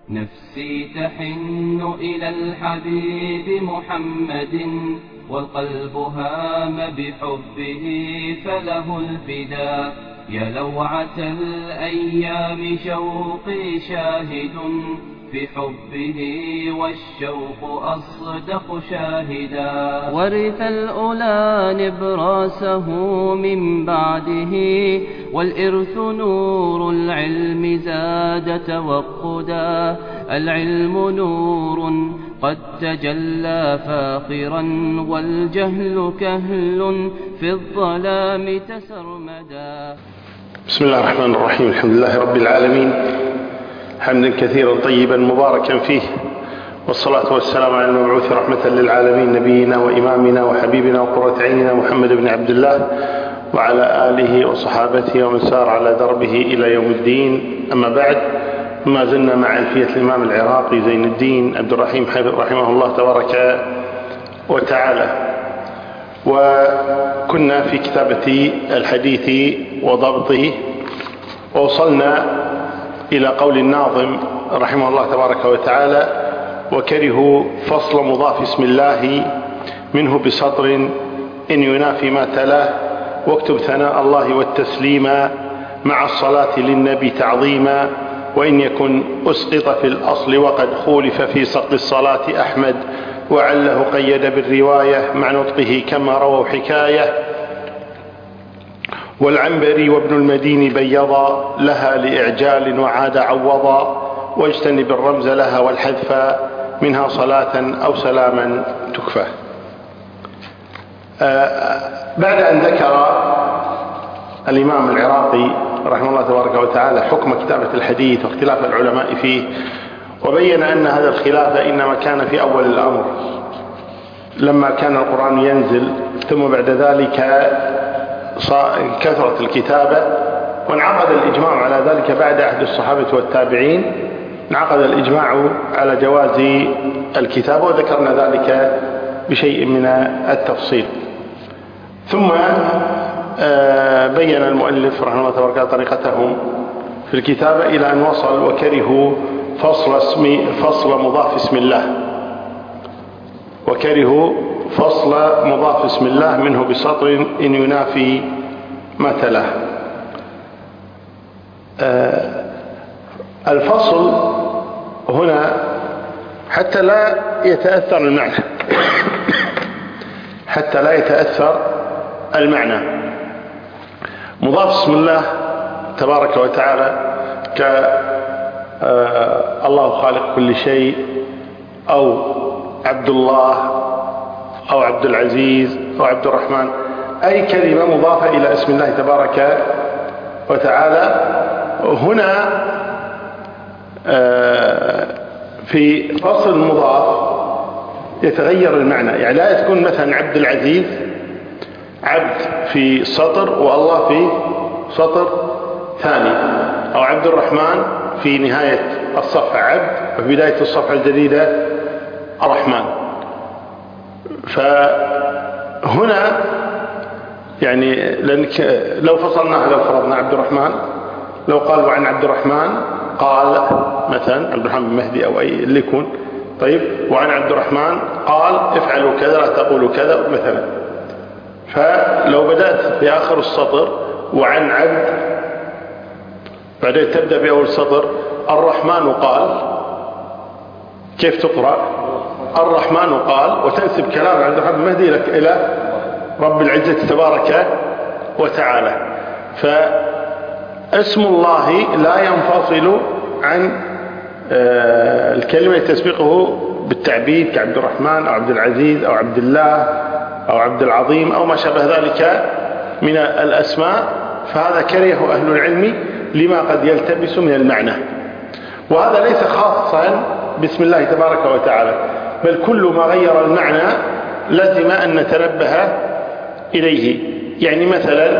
نفسي تحن إلى الحبيب محمد، والقلب هام بحبه فله الفداء. يا لوعة الأيام شوقي شاهد في حبه، والشوق أصدق شاهدا. ورث الأولى نبراسه من بعده، والإرث نور العلم زاد توقدا. العلم نور قد تجلى فاخرا، والجهل كهل في الظلام تسرمدا. بسم الله الرحمن الرحيم. الحمد لله رب العالمين، حمدا كثيرا طيبا مباركا فيه، والصلاة والسلام على المبعوث رحمة للعالمين، نبينا وإمامنا وحبيبنا وقرة عيننا محمد بن عبد الله، وعلى آله وصحابته ومن سار على دربه إلى يوم الدين. أما بعد، ما زلنا مع ألفية الإمام العراقي زين الدين عبد الرحيم رحمه الله تبارك وتعالى، وكنا في كتابة الحديث وضبطه، ووصلنا إلى قول الناظم رحمه الله تبارك وتعالى: وكرهوا فصل مضاف اسم الله منه بسطر إن ينافي ما تلاه، واكتب ثناء الله والتسليم مع الصلاة للنبي تعظيما، وإن يكن أسقط في الأصل وقد خولف في سقط الصلاة أحمد، وعله قيد بالرواية مع نطقه كما رووا حكاية. والعنبري وابن المدين بيضا لها لإعجال وعاد عوضا، واجتنب الرمز لها والحذف منها صلاة أو سلاما تكفى. بعد أن ذكر الإمام العراقي رحمه الله تبارك وتعالى حكم كتابة الحديث واختلاف العلماء فيه، وبين أن هذا الخلاف إنما كان في أول الأمر لما كان القرآن ينزل، ثم بعد ذلك كثرت الكتابة، وانعقد الإجماع على ذلك بعد عهد الصحابة والتابعين. انعقد الإجماع على جواز الكتابة، وذكرنا ذلك بشيء من التفصيل. ثم بين المؤلف رحمه الله تبارك وتعالى طريقتهم في الكتابة إلى أن وصل: وكرهوا فصل مضاف اسم الله. وكرهوا فصل مضاف اسم الله منه بسطر إن ينافي ما تلاه. الفصل هنا حتى لا يتأثر المعنى حتى لا يتأثر المعنى. مضاف اسم الله تبارك وتعالى الله خالق كل شيء، أو عبد الله، أو عبد العزيز، أو عبد الرحمن، أي كلمة مضافة إلى اسم الله تبارك وتعالى. هنا في فصل المضاف يتغير المعنى، يعني لا تكون مثلا عبد العزيز عبد في سطر والله في سطر ثاني، أو عبد الرحمن في نهاية الصفحة عبد، وفي بداية الصفحة الجديدة الرحمن. فهنا يعني لو فصلناها، لو فرضنا عبد الرحمن، لو قال عن عبد الرحمن قال مثلا عبد الرحمن بن مهدي أو أي اللي يكون، طيب، وعن عبد الرحمن قال افعلوا كذا لا تقولوا كذا مثلا. فلو بدأت في آخر السطر وعن عبد، بعدين تبدأ بأول سطر الرحمن قال، كيف تقرأ؟ الرحمن قال، وتنسب كلام عبد الرحمن بن مهدي إلى رب العزة تبارك وتعالى. فاسم الله لا ينفصل عن الكلمة تسبقه بالتعبيد كعبد الرحمن أو عبد العزيز أو عبد الله أو عبد العظيم أو ما شابه ذلك من الأسماء. فهذا كرهه أهل العلم لما قد يلتبس من المعنى، وهذا ليس خاصا باسم الله تبارك وتعالى، بل كل ما غير المعنى لازم أن نتنبه إليه. يعني مثلا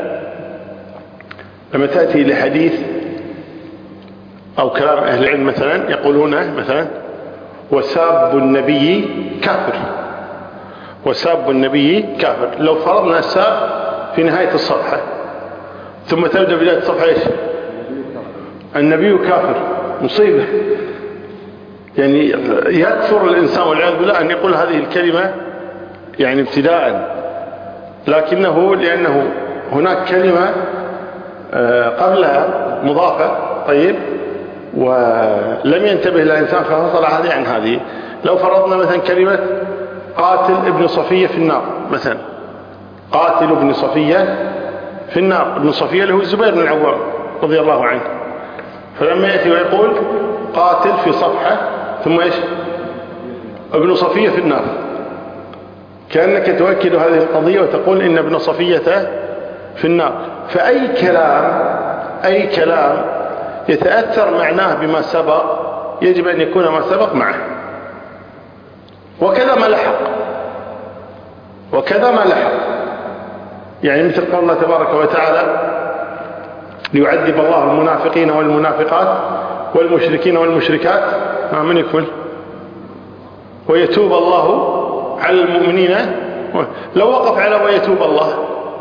لما تأتي لحديث أو كلام أهل العلم مثلا يقولون مثلا وساب النبي كافر، وساب النبي كافر. لو فرضنا الساب في نهاية الصفحة ثم تبدأ بداية الصفحة إيش؟ النبي كافر، مصيبة. يعني يكفر الإنسان والعياذ بالله أن يقول هذه الكلمة يعني ابتداء، لكنه لأنه هناك كلمة قبلها مضافة طيب ولم ينتبه الإنسان ففصل هذه عن هذه. لو فرضنا مثلا كلمة قاتل ابن صفية في النار مثلا، قاتل ابن صفية في النار، ابن صفية اللي هو الزبير بن العوام رضي الله عنه، فلما يأتي ويقول قاتل في صفحة ثم إيش ابن صفية في النار، كأنك تؤكد هذه القضية وتقول إن ابن صفية في النار. فأي كلام يتأثر معناه بما سبق يجب أن يكون ما سبق معه، وكذا ما لحق يعني مثل قول الله تبارك وتعالى ليعذب الله المنافقين والمنافقات والمشركين والمشركات من يكمل ويتوب الله على المؤمنين. لو وقف على ويتوب الله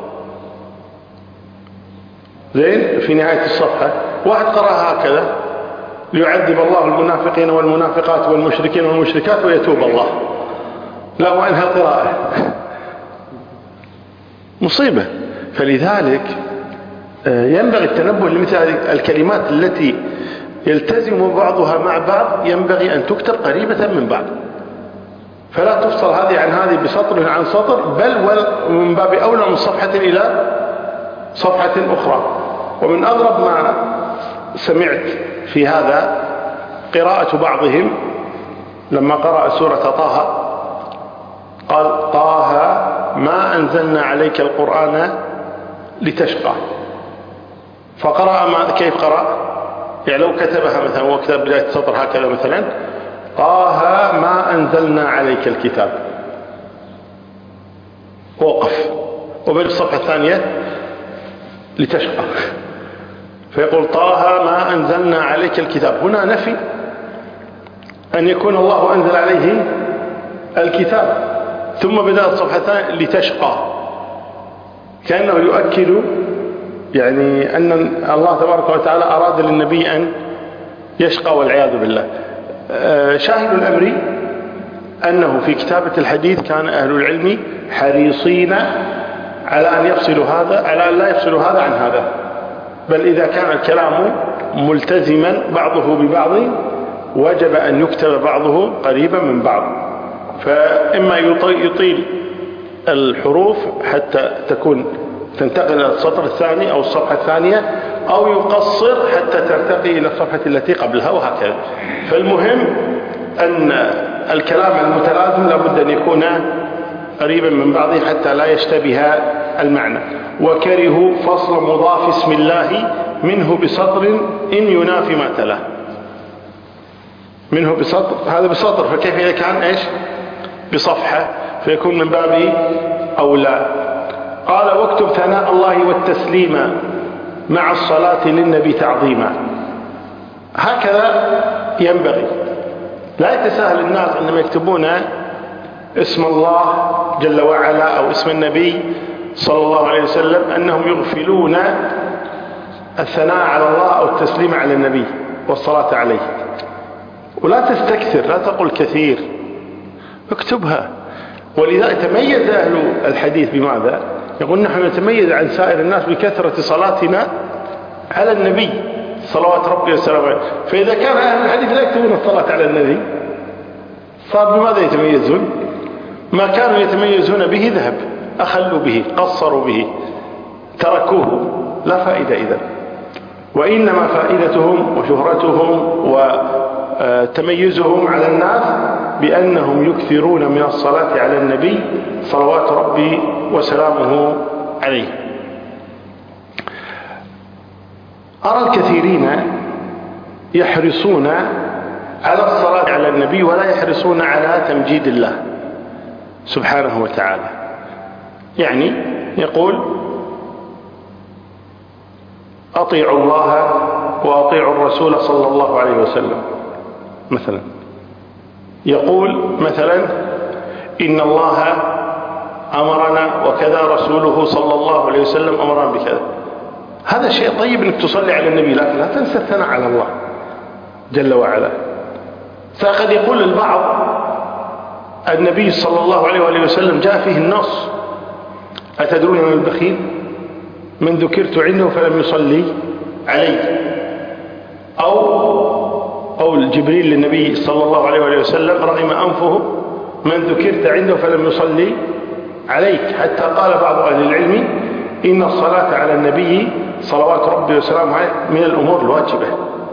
زين في نهاية الصفحة، واحد قرأها هكذا ليعذب الله المنافقين والمنافقات والمشركين والمشركات ويتوب الله، لا وأنها قراءة مصيبة. فلذلك ينبغي التنبه لمثل الكلمات التي يلتزم بعضها مع بعض، ينبغي أن تكتب قريبة من بعض، فلا تفصل هذه عن هذه بسطر عن سطر، بل ومن باب أولى من صفحة إلى صفحة أخرى. ومن أغرب ما سمعت في هذا قراءة بعضهم لما قرأ سورة طه قال طه ما أنزلنا عليك القرآن لتشقى، فقرأ كيف قرأ يعني لو كتبها مثلا وكتب بداية سطر هكذا مثلا طه ما أنزلنا عليك الكتاب وقف وبالصفحة الثانية لتشقى، فيقول طه ما أنزلنا عليك الكتاب. هنا نفي أن يكون الله أنزل عليه الكتاب، ثم بدأ الصفحة الثانية لتشقى، كأنه يؤكد يعني أن الله تبارك وتعالى أراد للنبي أن يشقى والعياذ بالله. شاهد الأمر أنه في كتابة الحديث كان أهل العلم حريصين على أن يفصلوا هذا على أن لا يفصلوا هذا عن هذا، بل إذا كان الكلام ملتزما بعضه ببعض وجب أن يكتب بعضه قريبا من بعض، فإما يطيل الحروف حتى تنتقل إلى السطر الثاني أو الصفحة الثانية، أو يقصر حتى ترتقي إلى الصفحة التي قبلها وهكذا. فالمهم أن الكلام المتلازم لابد أن يكون قريبا من بعضه حتى لا يشتبه المعنى. وكرهوا فصل مضاف اسم الله منه بسطر إن ينافي ما تلاه، منه بسطر هذا بسطر، فكيف إذا كان إيش بصفحة فيكون من باب أولى. قال واكتب ثناء الله والتسليم مع الصلاة للنبي تعظيما. هكذا ينبغي، لا يتساهل الناس عندما يكتبون اسم الله جل وعلا أو اسم النبي صلى الله عليه وسلم أنهم يغفلون الثناء على الله أو التسليم على النبي والصلاة عليه. ولا تستكثر، لا تقل كثير، اكتبها. ولذا تميز أهل الحديث بماذا؟ يقول نحن نتميز عن سائر الناس بكثرة صلاتنا على النبي صلوات ربي وسلامه عليه. فإذا كان أهل الحديث لا يكتبون الصلاة على النبي صار بماذا يتميزون؟ ما كانوا يتميزون به ذهب، أخلوا به، قصروا به، تركوه، لا فائدة إذن. وإنما فائدتهم وشهرتهم وتميزهم على الناس بأنهم يكثرون من الصلاة على النبي صلوات ربي وسلامه عليه. أرى الكثيرين يحرصون على الصلاة على النبي ولا يحرصون على تمجيد الله سبحانه وتعالى. يعني يقول أطيعوا الله وأطيعوا الرسول صلى الله عليه وسلم مثلا، يقول مثلا إن الله أمرنا وكذا رسوله صلى الله عليه وسلم أمرنا بكذا. هذا شيء طيب أنك تصلي على النبي، لكن لا تنسى الثناء على الله جل وعلا. فقد يقول البعض النبي صلى الله عليه وآله وسلم جاء فيه النص: أتدرون من البخيل؟ من ذكرت عنده فلم يصلي علي. أو قول جبريل للنبي صلى الله عليه وآله وسلم: رغم أنفه من ذكرت عنده فلم يصلي عليك. حتى قال بعض أهل العلم: إن الصلاة على النبي صلوات ربي وسلامه عليه من الأمور الواجبة.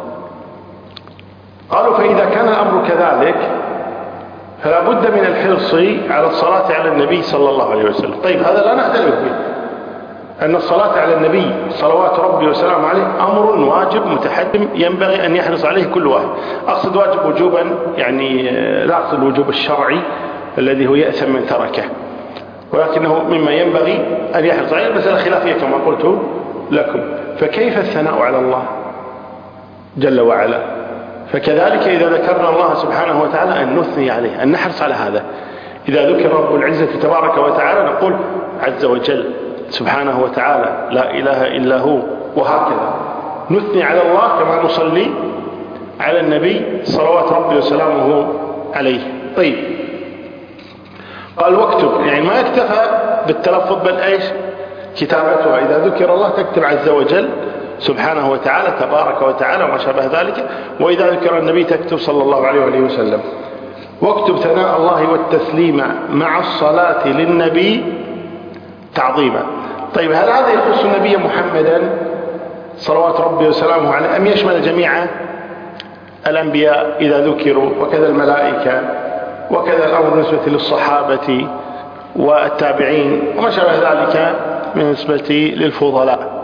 قالوا: فإذا كان الأمر كذلك فلا بد من الحرص على الصلاة على النبي صلى الله عليه وسلم. طيب، هذا لا نختلف فيه، أن الصلاة على النبي صلوات ربي وسلامه عليه أمر واجب متحتم ينبغي أن يحرص عليه كل واحد. أقصد واجب وجوبا، يعني لا أقصد الوجوب الشرعي الذي هو يأثم من تركه، ولكنه مما ينبغي أن يحرص عليه. المسألة خلافية كما قلت لكم. فكيف الثناء على الله جل وعلا؟ فكذلك إذا ذكرنا الله سبحانه وتعالى أن نثني عليه، أن نحرص على هذا. إذا ذكر رب العزة تبارك وتعالى نقول عز وجل سبحانه وتعالى لا إله إلا هو، وهكذا نثني على الله كما نصلي على النبي صلوات ربي وسلامه عليه. طيب، قال: واكتب، يعني ما يكتفى بالتلفظ بل ايش؟ كتابتها. إذا ذكر الله تكتب عز وجل سبحانه وتعالى تبارك وتعالى وما شابه ذلك، وإذا ذكر النبي تكتب صلى الله عليه وآله وسلم. واكتب ثناء الله والتسليم مع الصلاة للنبي تعظيما. طيب، هل هذا يخص النبي محمدا صلوات ربي وسلامه عليه أم يشمل جميع الأنبياء إذا ذكروا، وكذا الملائكة، وكذا الأمر بالنسبة للصحابة والتابعين وما شابه ذلك بالنسبة للفضلاء؟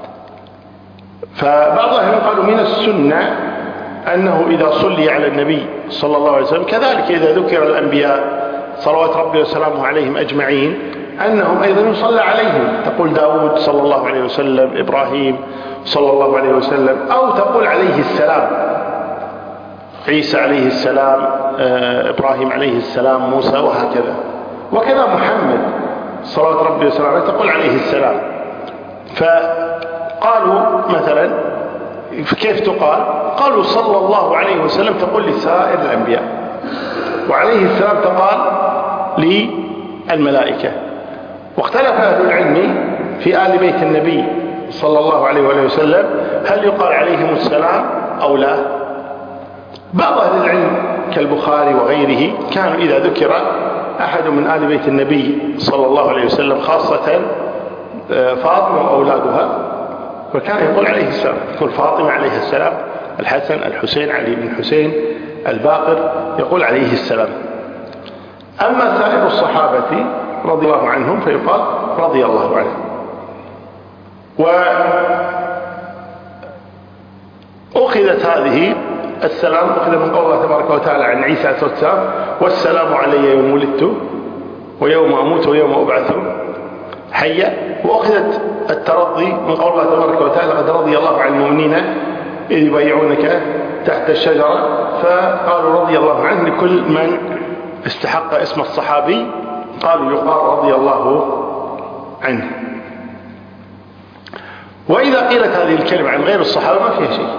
فبعض أهل قالوا من السنة أنه إذا صلي على النبي صلى الله عليه وسلم كذلك إذا ذكر الأنبياء صلوات ربي وسلامه عليهم أجمعين أنهم أيضا يصلى عليهم. تقول داود صلى الله عليه وسلم، إبراهيم صلى الله عليه وسلم، أو تقول عليه السلام، عيسى عليه السلام، إبراهيم عليه السلام، موسى، وهكذا. وكذا محمد صلوات ربي وسلامه تقول عليه السلام. فقالوا مثلا كيف تقال؟ قالوا صلى الله عليه وسلم تقول لسائر الأنبياء، وعليه السلام تقال للملائكة. واختلف أهل العلم في آل بيت النبي صلى الله عليه وآله وسلم هل يقال عليهم السلام أو لا. بعض أهل العلم كالبخاري وغيره كانوا إذا ذكر أحد من آل بيت النبي صلى الله عليه وسلم خاصة فاطمة وأولادها فكان يقول عليه السلام، يقول فاطمة عليه السلام، الحسن، الحسين، علي بن حسين، الباقر، يقول عليه السلام. أما سائر الصحابة رضي الله عنهم فيقال رضي الله عنه. وأخذت هذه السلام أخذ من قول الله تبارك وتعالى عن عيسى عليه السلام: والسلام علي يوم ولدت ويوم أموت ويوم أبعث حيا. وأخذت الترضي من قول الله تبارك وتعالى: قد رضي الله عن المؤمنين إذ يبايعونك تحت الشجرة. فقالوا رضي الله عنه لكل من استحق اسم الصحابي، قالوا يقال رضي الله عنه. وإذا قيلت هذه الكلمة عن غير الصحابة ما فيها شيء،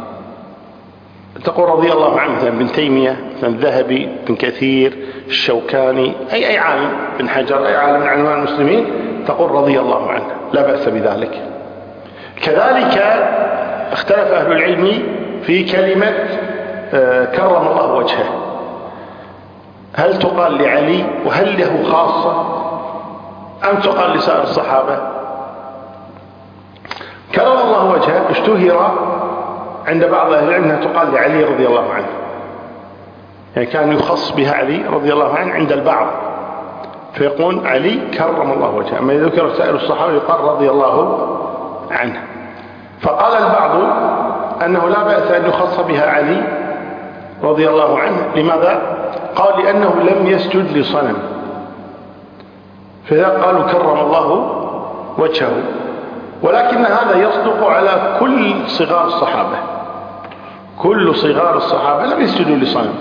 تقول رضي الله عنه، مثلا ابن تيمية، مثلا الذهبي، ابن كثير، الشوكاني، أي عالم، ابن حجر، أي عالم من علماء المسلمين، تقول رضي الله عنه، لا بأس بذلك. كذلك اختلف أهل العلم في كلمة كرم الله وجهه، هل تقال لعلي وهل له خاصة أم تقال لسائر الصحابة؟ كرم الله وجهه اشتهر عند بعض أهل العلم أنها تقال لعلي رضي الله عنه، يعني كان يخص بها علي رضي الله عنه عند البعض، فيقول علي كرم الله وجهه. أما إذا ذكر سائر الصحابة يقال رضي الله عنه. فقال البعض أنه لا بأس أن يخص بها علي رضي الله عنه. لماذا؟ قال لأنه لم يسجد لصنم، فإذا قالوا كرم الله وجهه. ولكن هذا يصدق على كل صغار الصحابة، كل صغار الصحابة لم يسجدوا لصنم،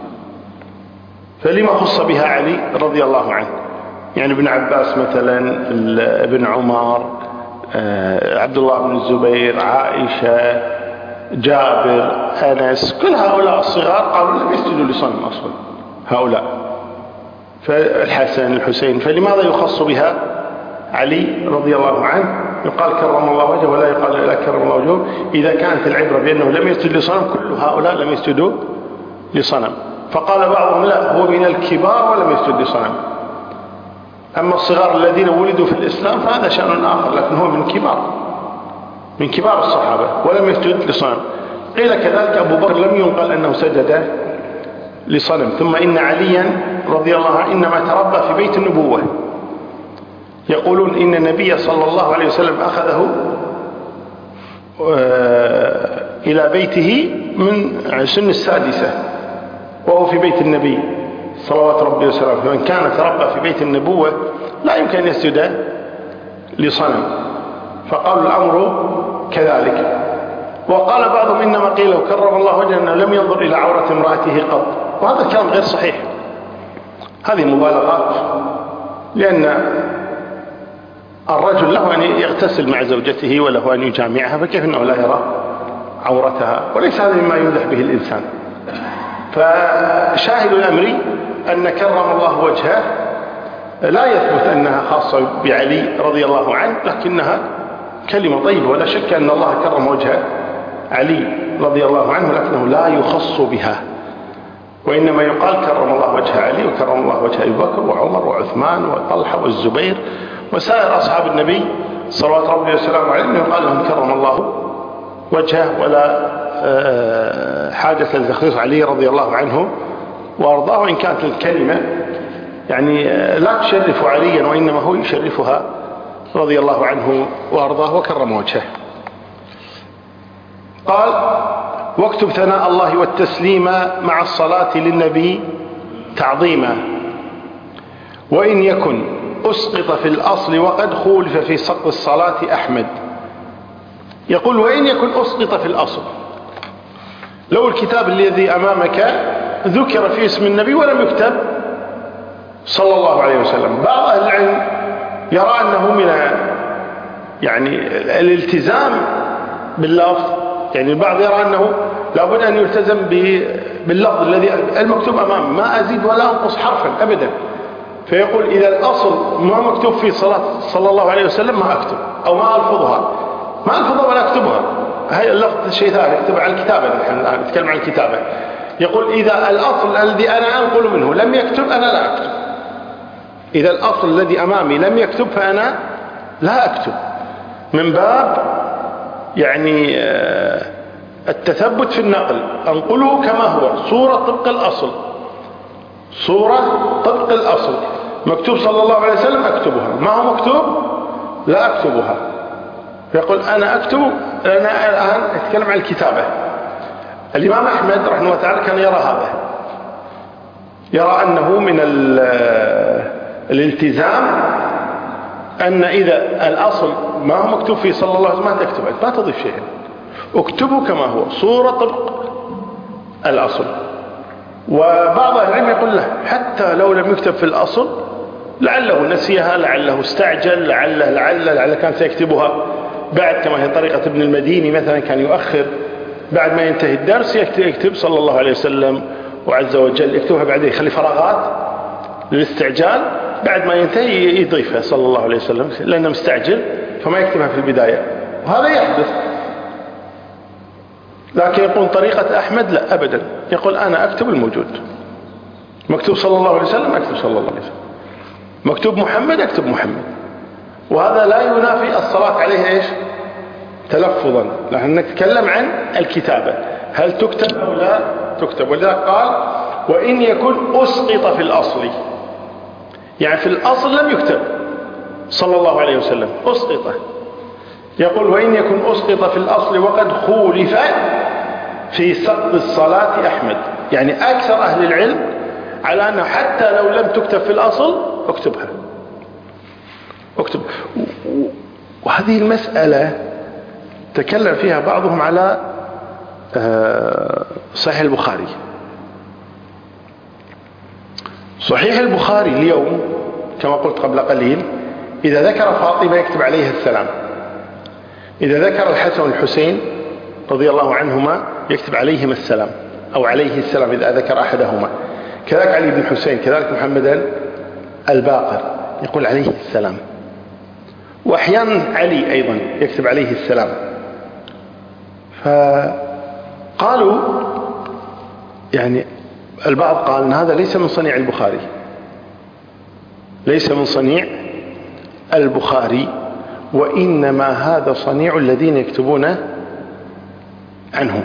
فلما خص بها علي رضي الله عنه؟ يعني ابن عباس مثلا، ابن عمر، عبد الله بن الزبير، عائشة، جابر، أنس، كل هؤلاء الصغار قالوا لم يسجدوا لصنم أصلا هؤلاء، فالحسن الحسين، فلماذا يخص بها علي رضي الله عنه؟ يقال كرم الله وجهه ولا يقال لا كرم الله وجهه إذا كانت العبرة بأنه لم يسجد لصنم، كل هؤلاء لم يسجدوا لصنم. فقال بعضهم لا، هو من الكبار ولم يسجد لصنم، أما الصغار الذين ولدوا في الإسلام فهذا شأن آخر، لكن هو من كبار الصحابة ولم يسجد لصنم. قيل كذلك أبو بكر لم ينقل أنه سجد لصنم. ثم إن عليا رضي الله عنه إنما تربى في بيت النبوة، يقولون إن النبي صلى الله عليه وسلم أخذه إلى بيته من سن السادسة وهو في بيت النبي صلوات ربي وسلامه، فمن كان تربى في بيت النبوة لا يمكن أن يسجد لصنم، فقالوا الأمر كذلك. وقال بعضهم إنما قيل وكرم الله وجهه أنه لم ينظر إلى عورة امرأته قط، وهذا كلام غير صحيح، هذه مبالغات، لأن الرجل له أن يغتسل مع زوجته وله أن يجامعها، فكيف أنه لا يرى عورتها؟ وليس هذا مما يمدح به الإنسان. فشاهد الأمر أن كرم الله وجهه لا يثبت أنها خاصة بعلي رضي الله عنه، لكنها كلمة طيبة، ولا شك أن الله كرم وجه علي رضي الله عنه، لكنه لا يخص بها، وإنما يقال كرم الله وجه علي وكرم الله وجه أبي بكر وعمر وعثمان وطلحة والزبير وسائر أصحاب النبي صلوات ربي وسلامه عليه، يقال لهم كرم الله وجهه، ولا حاجة لتخصيص علي رضي الله عنه وأرضاه، وإن كانت الكلمة يعني لا تشرف عليا، وإنما هو يشرفها رضي الله عنه وأرضاه وكرم وجهه. قال واكتب ثناء الله والتسليم مع الصلاة للنبي تعظيما، وإن يكن أسقط في الأصل وقد خولف في سقط الصلاة أحمد. يقول وإن يكن أسقط في الأصل، لو الكتاب الذي أمامك ذكر في اسم النبي ولم يكتب صلى الله عليه وسلم، بعض أهل العلم يرى أنه من يعني الالتزام باللفظ، يعني البعض يرى أنه لابد أن يلتزم باللفظ الذي المكتوب أمامه، ما أزيد ولا أنقص حرفا أبدا، فيقول إذا الأصل ما مكتوب في صلاة صلى الله عليه وسلم ما أكتب، أو ما ألفظها ولا أكتبها، هاي اللفظ شيء ثاني، نكتب على الكتابة، نحن نتكلم عن الكتابة. يقول إذا الأصل الذي أنا أنقل منه لم يكتب أنا لا أكتب، إذا الأصل الذي أمامي لم يكتب فأنا لا أكتب، من باب يعني التثبت في النقل، أنقله كما هو صورة طبق الأصل، صورة طبق الأصل، مكتوب صلى الله عليه وسلم أكتبها، ما هو مكتوب لا أكتبها. فيقول أنا أكتب، أنا الآن أتكلم عن الكتابة. الإمام أحمد رحمه الله تعالى كان يرى هذا، يرى أنه من الالتزام أن إذا الأصل ما هو مكتوب فيه صلى الله عليه وسلم ما تكتب، ما تضيف شيئا، اكتبه كما هو صورة طبق الأصل. وبعض أهل العلم يقول له حتى لو لم يكتب في الأصل، لعله نسيها، لعله استعجل، لعله كان سيكتبها بعد، كما هي طريقة ابن المديني مثلا، كان يؤخر بعد ما ينتهي الدرس يكتب صلى الله عليه وسلم وعز وجل، يكتبها بعدين، يخلي فراغات للاستعجال، بعد ما ينتهي يضيفها صلى الله عليه وسلم، لأنه مستعجل فما يكتبها في البداية، وهذا يحدث. لكن يقول طريقة أحمد لا أبدا، يقول أنا أكتب الموجود، مكتوب صلى الله عليه وسلم أكتب صلى الله عليه وسلم، مكتوب محمد أكتب محمد، وهذا لا ينافي الصلاة عليه إيش تلفظا، نحن نتكلم عن الكتابة، هل تكتب أو لا تكتب. ولذلك قال وإن يكن أسقط في الأصل، يعني في الأصل لم يكتب صلى الله عليه وسلم، أسقط. يقول وإن يكن أسقط في الأصل وقد خولف في سقط الصلاة أحمد، يعني أكثر أهل العلم على أنه حتى لو لم تكتب في الأصل اكتبها، اكتب. وهذه المسألة تكلم فيها بعضهم على صحيح البخاري. صحيح البخاري اليوم كما قلت قبل قليل، إذا ذكر فاطمة يكتب عليها السلام، إذا ذكر الحسن والحسين رضي الله عنهما يكتب عليهما السلام أو عليه السلام إذا ذكر أحدهما. كذلك علي بن حسين، كذلك محمد الباقر يقول عليه السلام. وأحيانا علي أيضا يكتب عليه السلام. فقالوا يعني البعض قال أن هذا ليس من صنيع البخاري، ليس من صنيع البخاري، وإنما هذا صنيع الذين يكتبون عنه.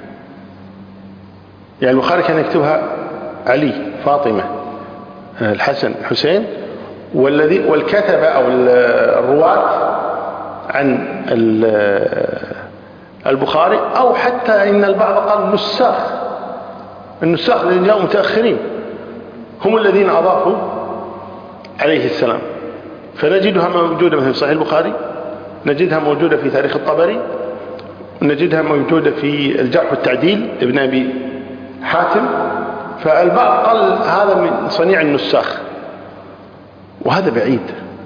يعني البخاري كان يكتبها علي، فاطمة، الحسن، حسين، والكتبة أو الرواة عن البخاري، أو حتى إن البعض قال النساخ الذين جاءوا متأخرين هم الذين أضافوا عليه السلام. فنجدها موجودة في صحيح البخاري، نجدها موجودة في تاريخ الطبري، نجدها موجودة في الجرح والتعديل ابن أبي حاتم. فالبعض قال هذا من صنيع النساخ، وهذا بعيد.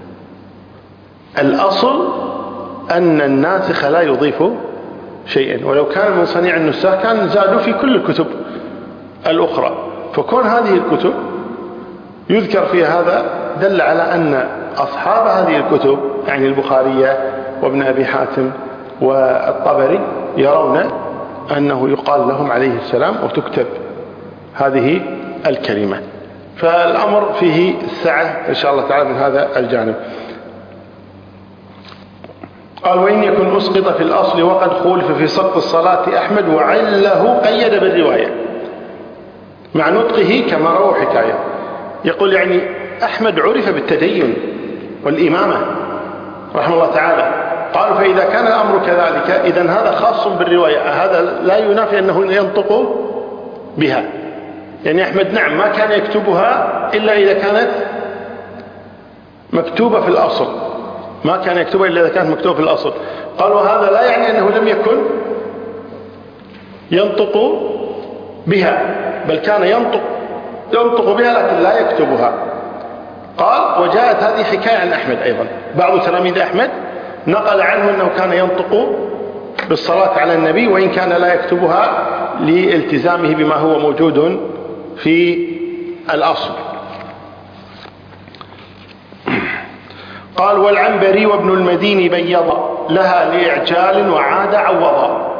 الأصل أن الناسخ لا يضيف شيئا، ولو كان من صنيع النساخ كان زادوا في كل الكتب الأخرى. فكون هذه الكتب يذكر فيها هذا دل على أن أصحاب هذه الكتب يعني البخارية وابن أبي حاتم والطبري يرون أنه يقال لهم عليه السلام وتكتب هذه الكلمة. فالأمر فيه السعة إن شاء الله تعالى من هذا الجانب. قال وإن يكن أسقط في الأصل وقد خولف في سقط الصلاة أحمد وعله قيد بالرواية مع نطقه كما روى حكاية. يقول يعني أحمد عرف بالتدين والإمامة رحمه الله تعالى. قالوا فإذا كان الأمر كذلك إذن هذا خاص بالرواية، هذا لا ينافي أنه ينطق بها. يعني أحمد نعم ما كان يكتبها إلا إذا كانت مكتوبة في الأصل، ما كان يكتبها إلا إذا كانت مكتوبة في الأصل. قالوا هذا لا يعني أنه لم يكن ينطق بها، بل كان ينطق بها لكن لا يكتبها. قال وجاءت هذه حكاية عن أحمد أيضا، بعض تلاميذ أحمد نقل عنه أنه كان ينطق بالصلاة على النبي وإن كان لا يكتبها لالتزامه بما هو موجود في الأصل. قال والعنبري وابن المديني بيضا لها لإعجال وعاد عوضا.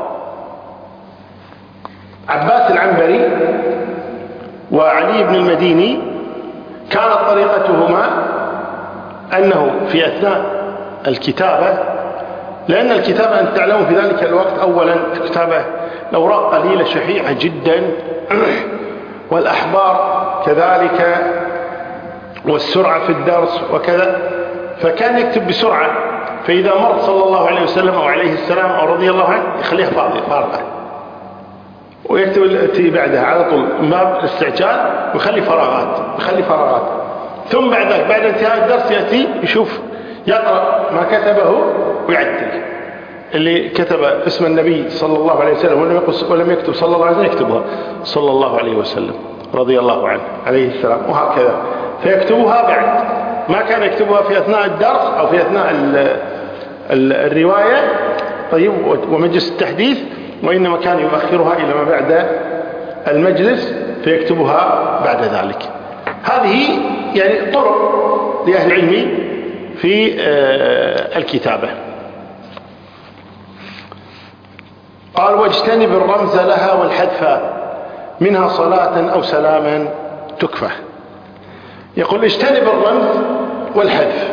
عباس العنبري وعلي بن المديني كانت طريقتهما أنه في أثناء الكتابة، لأن الكتابة أن تعلموا في ذلك الوقت أولا كتابة الأوراق قليلة شحيحة جدا، والأحبار كذلك، والسرعة في الدرس وكذا، فكان يكتب بسرعة. فإذا مر صلى الله عليه وسلم أو عليه السلام أو رضي الله عنه يخليها فارغة ويكتب التي بعدها على طول من باب الاستعجال، ويخلي فراغات. ثم بعد انتهاء الدرس يأتي يشوف يقرأ ما كتبه ويعدل. اللي كتب اسم النبي صلى الله عليه وسلم ولم يكتب صلى الله عليه وسلم يكتبها صلى الله عليه وسلم رضي الله عنه عليه السلام، وهكذا. فيكتبها بعد، ما كان يكتبها في أثناء الدرس أو في أثناء الرواية طيب ومجلس التحديث، وإنما كان يؤخرها إلى ما بعد المجلس فيكتبها بعد ذلك. هذه يعني طرق لأهل العلم في الكتابة. قال واجتنب الرمز لها والحذف منها صلاة أو سلاما تكفى. يقول اجتنب الرمز والحذف.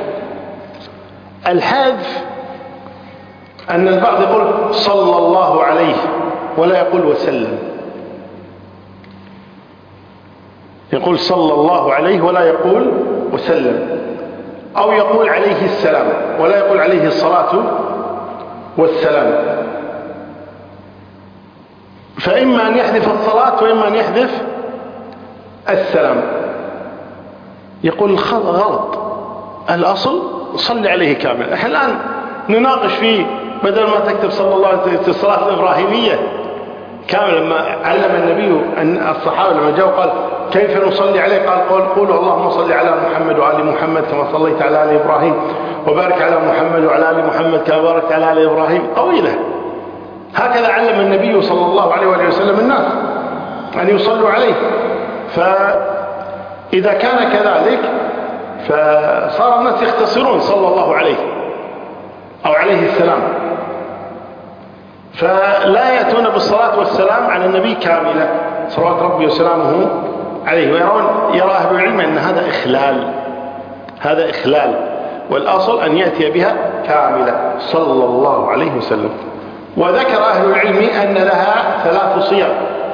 الحذف أن البعض يقول صلى الله عليه ولا يقول وسلم، يقول صلى الله عليه ولا يقول وسلم، أو يقول عليه السلام ولا يقول عليه الصلاة والسلام. فإما أن يحذف الصلاة وإما أن يحذف السلام. يقول غلط، الأصل صلي عليه كامل. احنا الآن نناقش فيه بدل ما تكتب صلى الله عليه وسلم الصلاة الإبراهيمية كامل. لما علم النبي أن الصحابة لما جاءوا قال كيف نصلي عليه؟ قال قولوا اللهم صل على محمد وآل محمد كما صليت على آل إبراهيم وبارك على محمد وعلى آل محمد كما باركت على آل إبراهيم. طويلة هكذا علم النبي صلى الله عليه وآله وسلم الناس أن يصلوا عليه. فإذا كان كذلك فصار الناس يختصرون صلى الله عليه أو عليه السلام، فلا يأتون بالصلاة والسلام على النبي كاملة صلوات ربي وسلامه عليه، يرى أهل العلم أن هذا إخلال، والأصل أن يأتي بها كاملة صلى الله عليه وسلم. وذكر أهل العلم أن لها 3 صيغ.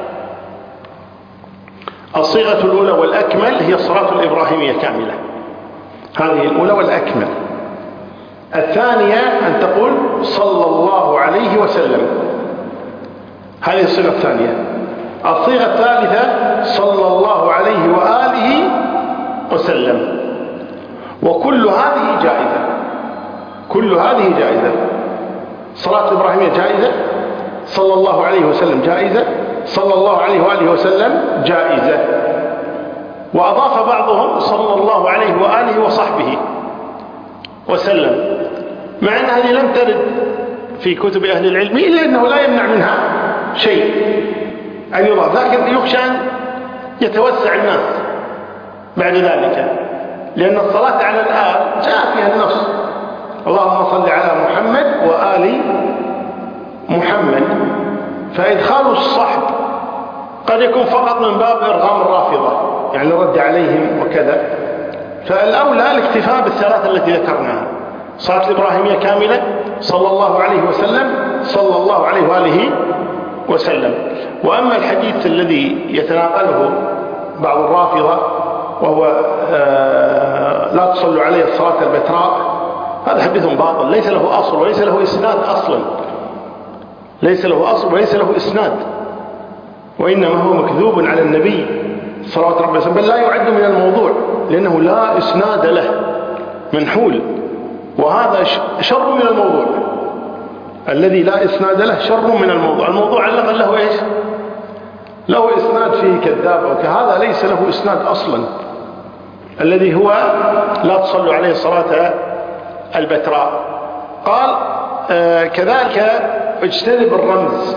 الصيغة الأولى والأكمل هي الصلاة الإبراهيمية كاملة، هذه الأولى والأكمل. الثانية أن تقول صلى الله عليه وسلم، هذه الصيغة الثانية. الصيغة الثالثة صلى الله عليه وآله وسلم. وكل هذه جائزة، كل هذه جائزة. صلاة الإبراهيمية جائزة، صلى الله عليه وسلم جائزة، صلى الله عليه وآله وسلم جائزة. وأضاف بعضهم صلى الله عليه وآله وصحبه وسلم، مع أن هذه لم ترد في كتب أهل العلم، إلا أنه لا يمنع منها شيء أن يضاف، لكن يخشى أن يتوسع الناس بعد ذلك، لأن الصلاة على الآل جاء فيها النص اللهم صل على محمد وآل محمد، فإدخال الصحب قد يكون فقط من باب إرغام الرافضة، يعني الرد عليهم وكذا. فالأولى الاكتفاء بالثلاثة التي ذكرناها: صلاة الإبراهيمية كاملة، صلى الله عليه وسلم، صلى الله عليه وآله وسلم. وأما الحديث الذي يتناقله بعض الرافضة وهو لا تصلوا عليه الصلاة البتراء، هذا حديث باطل ليس له أصل وليس له إسناد أصلا، ليس له أصل وليس له إسناد، وإنما هو مكذوب على النبي صلوات ربي وسلم، بل لا يعد من الموضوع لأنه لا إسناد له، منحول. وهذا شر من الموضوع، الذي لا إسناد له شر من الموضوع. الموضوع على الأقل له إيش؟ له إسناد فيه كذاب أو كهذا، ليس له إسناد أصلا، الذي هو لا تصلوا عليه الصلاة البتراء. قال كذلك اجتنب الرمز.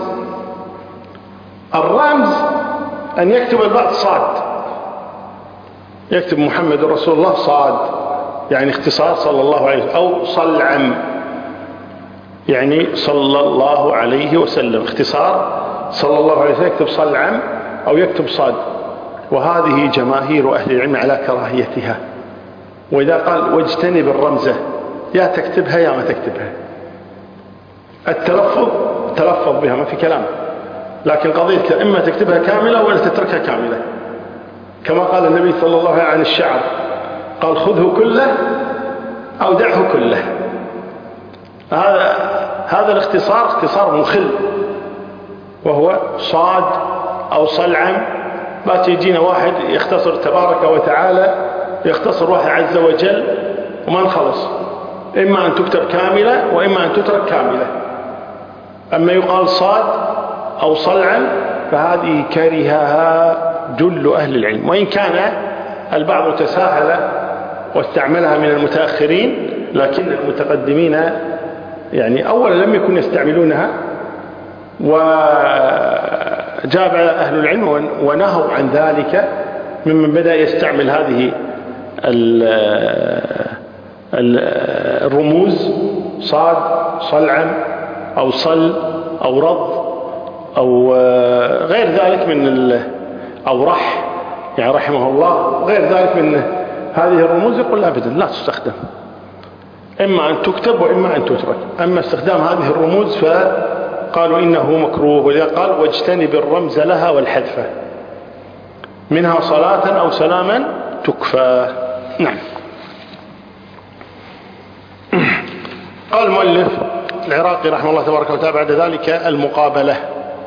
الرمز أن يكتب البعض صاد، يكتب محمد رسول الله صاد، يعني اختصار صلى الله عليه وسلم، أو صلعم يعني صلى الله عليه وسلم، اختصار صلى الله عليه وسلم، يكتب صلعم أو يكتب صاد. وهذه جماهير أهل العلم على كراهيتها. وإذا قال واجتنب الرمزة، يا تكتبها يا ما تكتبها. التلفظ تلفظ بها ما في كلام، لكن قضية إما تكتبها كاملة ولا تتركها كاملة، كما قال النبي صلى الله عليه وسلم عن الشعر، قال خذه كله أو دعه كله. هذا الاختصار اختصار مخل، وهو صاد أو صلعم. ما تيجينا واحد يختصر تبارك وتعالى، يختصر واحد عز وجل وما نخلص، إما أن تكتب كاملة وإما أن تترك كاملة. أما يقال صاد أو صلعم فهذه كرهها جل أهل العلم، وإن كان البعض تساهل واستعملها من المتأخرين، لكن المتقدمين يعني أولا لم يكن يستعملونها، وجاب أهل العلم ونهوا عن ذلك ممن بدأ يستعمل هذه الرموز صاد صلعم أو صل أو رض أو غير ذلك من أو رح يعني رحمه الله، غير ذلك من هذه الرموز، يقول أبدا لا تستخدم، إما أن تكتب وإما أن تترك. أما استخدام هذه الرموز فقالوا إنه مكروه، ولذا قال واجتنب الرمز لها والحذف، منها صلاة أو سلاما تكفى. نعم. قال المؤلف العراقي رحمه الله تبارك وتعالى بعد ذلك المقابلة،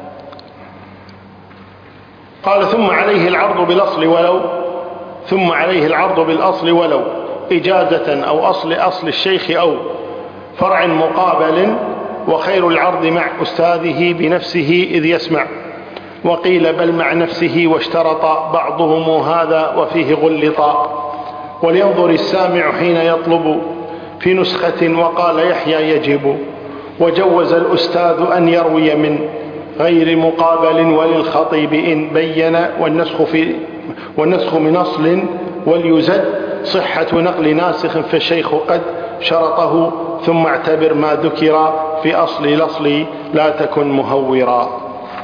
قال ثم عليه العرض بالأصل ولو، ثم عليه العرض بالأصل ولو إجازة أو أصل الشيخ أو فرع مقابل، وخير العرض مع أستاذه بنفسه إذ يسمع، وقيل بل مع نفسه واشترط بعضهم هذا وفيه غلطا، ولينظر السامع حين يطلب في نسخة وقال يحيى يجب، وجوز الأستاذ أن يروي من غير مقابل وللخطيب إن بين والنسخ من أصل وليزد صحة نقل ناسخ فالشيخ قد شرطه ثم اعتبر ما ذكر في أصل الأصل لا تكن مهورا.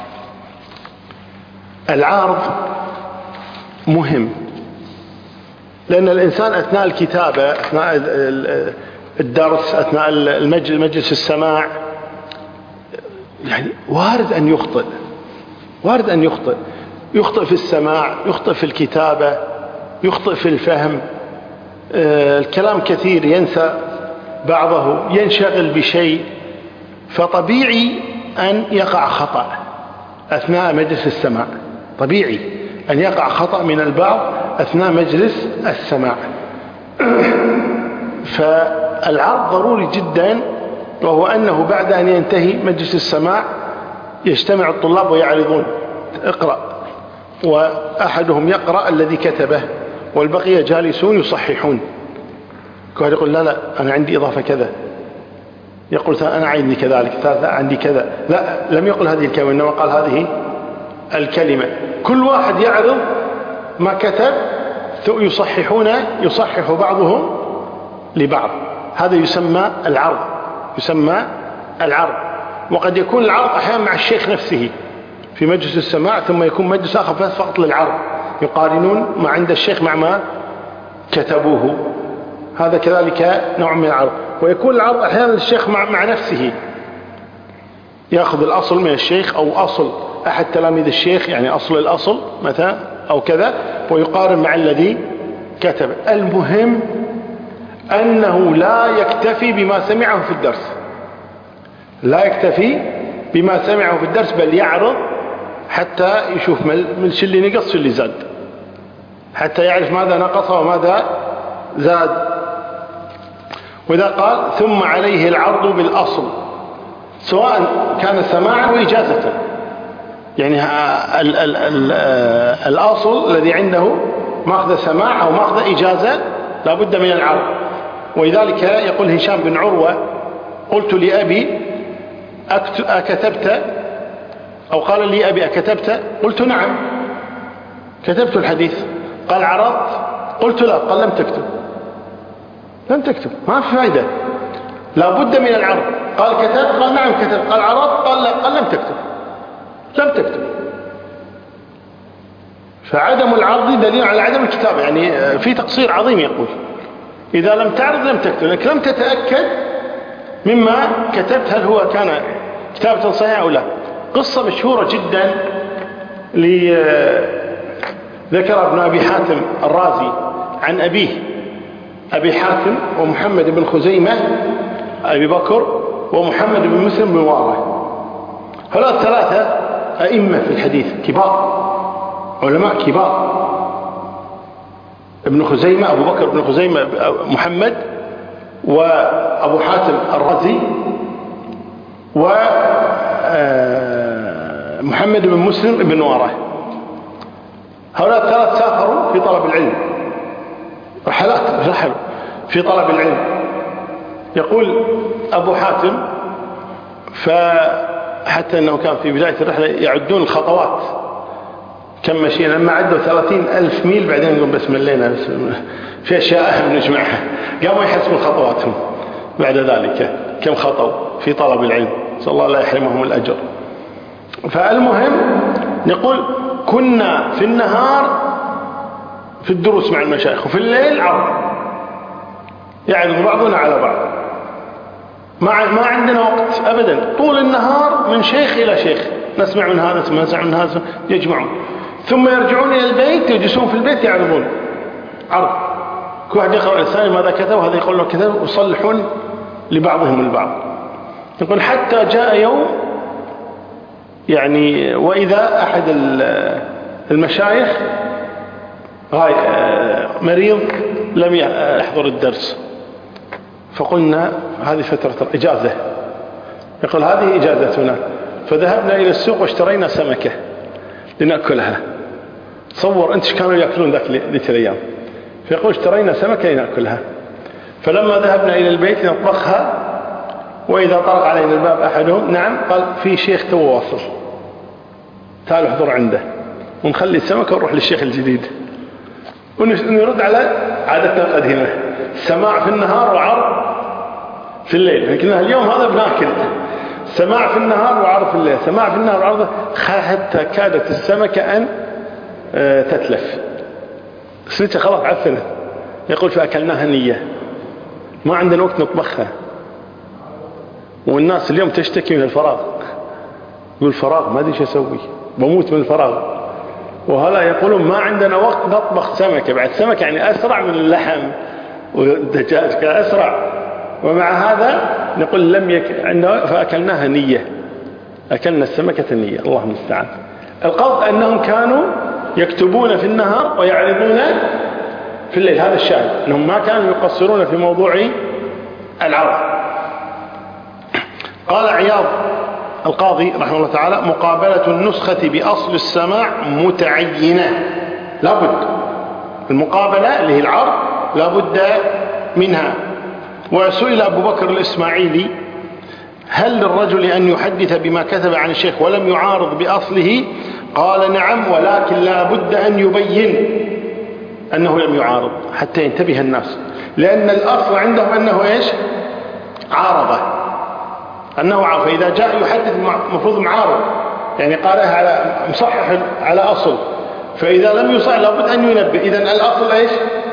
العرض مهم، لأن الإنسان أثناء الكتابة، أثناء الدرس، أثناء مجلس السماع، يعني وارد أن يخطئ في السماع، يخطئ في الكتابة، يخطئ في الفهم، الكلام كثير، ينسى بعضه، ينشغل بشيء، فطبيعي أن يقع خطأ أثناء مجلس السماع، طبيعي أن يقع خطأ من البعض أثناء مجلس السماع. فالعرض ضروري جدا، وهو أنه بعد أن ينتهي مجلس السماع يجتمع الطلاب ويعرضون، اقرأ، وأحدهم يقرأ الذي كتبه والبقية جالسون يصححون. كل يقول لا أنا عندي إضافة كذا، يقول أنا عندي كذلك، عندي كذا، لا لم يقل هذه الكلمة إنما قال هذه الكلمة. كل واحد يعرض ما كتب، يصحح بعضهم لبعض. هذا يسمى العرض. وقد يكون العرض أحيانا مع الشيخ نفسه في مجلس السماع، ثم يكون مجلس آخر فقط للعرض، يقارنون ما عند الشيخ مع ما كتبوه. هذا كذلك نوع من العرض. ويكون العرض أحيانا الشيخ مع نفسه، يأخذ الأصل من الشيخ أو أصل أحد تلاميذ الشيخ، يعني أصل الأصل مثلا أو كذا، ويقارن مع الذي كتب. المهم أنه لا يكتفي بما سمعه في الدرس، بل يعرض حتى يشوف من شو اللي نقص شو اللي زاد، حتى يعرف ماذا نقص وماذا زاد. وإذا قال ثم عليه العرض بالأصل، سواء كان سماعا وإجازة، يعني الأصل الذي عنده ماخذ سماع أو ماخذ إجازة لا بد من العرض. ولذلك يقول هشام بن عروة: قلت لأبي أكتبت، أو قال لي أبي أكتبت؟ قلت نعم كتبت الحديث. قال عرضت؟ قلت لا. قال لم تكتب، ما في فائدة، لا بد من العرض. قال كتبت؟ قال نعم كتبت. قال عرضت؟ قال لا. قال لم تكتب. فعدم العرض دليل على عدم الكتابة، يعني في تقصير عظيم. يقول إذا لم تعرض لم تكتب، لأنك لم تتأكد مما كتبت هل هو كان كتابة صحيحة أو لا. قصة مشهورة جدا ذكر ابن أبي حاتم الرازي عن أبيه، أبي حاتم ومحمد بن خزيمة أبي بكر ومحمد بن مسلم بن وارة، هؤلاء الثلاثة أئمة في الحديث كبار، علماء كبار. ابن خزيمة أبو بكر بن خزيمة محمد، وأبو حاتم الرازي، ومحمد بن مسلم بن وارة. هؤلاء الثلاث سافروا في طلب العلم، رحلوا في طلب العلم. يقول أبو حاتم: فحتى أنه كان في بداية الرحلة يعدون الخطوات كم مشينا، لما عدوا 30,000 ميل بعدين يقول بس ملينا، بس في أشياء بنجمعها، قاموا يحسبون خطواتهم بعد ذلك كم خطوا في طلب العلم، صلى الله لا يحرمهم الأجر. فالمهم نقول كنا في النهار في الدروس مع المشايخ، وفي الليل عرض، يعرض بعضنا على بعض، ما عندنا وقت أبدا، طول النهار من شيخ إلى شيخ، نسمع من هذا نسمع من هذا، يجمعون، ثم يرجعون إلى البيت، يجلسون في البيت يعرضون عرض، كل واحد يقرأ الثاني ماذا كتب، وهذا يقول له كذا، ويصلحون لبعضهم البعض. يقول حتى جاء يوم يعني وإذا أحد المشايخ مريض لم يحضر الدرس، فقلنا هذه فترة الإجازة، يقول هذه إجازتنا، فذهبنا إلى السوق واشترينا سمكة لنأكلها. تصور أنت كانوا يأكلون ذيك الأيام، فيقول اشترينا سمكة لنأكلها، فلما ذهبنا إلى البيت نطبخها وإذا طرق علينا الباب أحدهم نعم قال في شيخ تو واصل تعالوا احضر عنده، ونخلي السمكة ونروح للشيخ الجديد ونرد على عادتنا القديمة، سماع في النهار وعرض في الليل. لكن اليوم هذا بناكل سماع في النهار وعرض في الليل، سماع في النهار وعرض، حتى كادت السمكة أن تتلف، سمكة خلاص عفنت. يقول فأكلناها نية، ما عندنا وقت نطبخها. والناس اليوم تشتكي من الفراغ، يقول الفراغ ما أدري شو أسوي، بموت من الفراغ. وهلا يقولون ما عندنا وقت نطبخ سمكة، بعد سمكة يعني أسرع من اللحم والدجاج كأسرع، ومع هذا نقول لم فأكلناها نية، أكلنا السمكة نية. الله المستعان. القصد أنهم كانوا يكتبون في النهار ويعرضون في الليل، هذا الشاهد، أنهم ما كانوا يقصرون في موضوع العرض. قال عياض القاضي رحمه الله تعالى: مقابلة النسخة بأصل السماع متعينة، لابد المقابلة اللي هي العرض لابد منها. وسئل أبو بكر الإسماعيلي: هل للرجل أن يحدث بما كتب عن الشيخ ولم يعارض بأصله؟ قال: نعم، ولكن لا بد أن يبين أنه لم يعارض حتى ينتبه الناس، لأن الأصل عندهم أنه إيش؟ عارضة، أنه عارض. فإذا جاء يحدث مفروض معارض، يعني قارئها على مصحح على أصل، فإذا لم يصح لابد أن ينبه. إذن الأصل إيش؟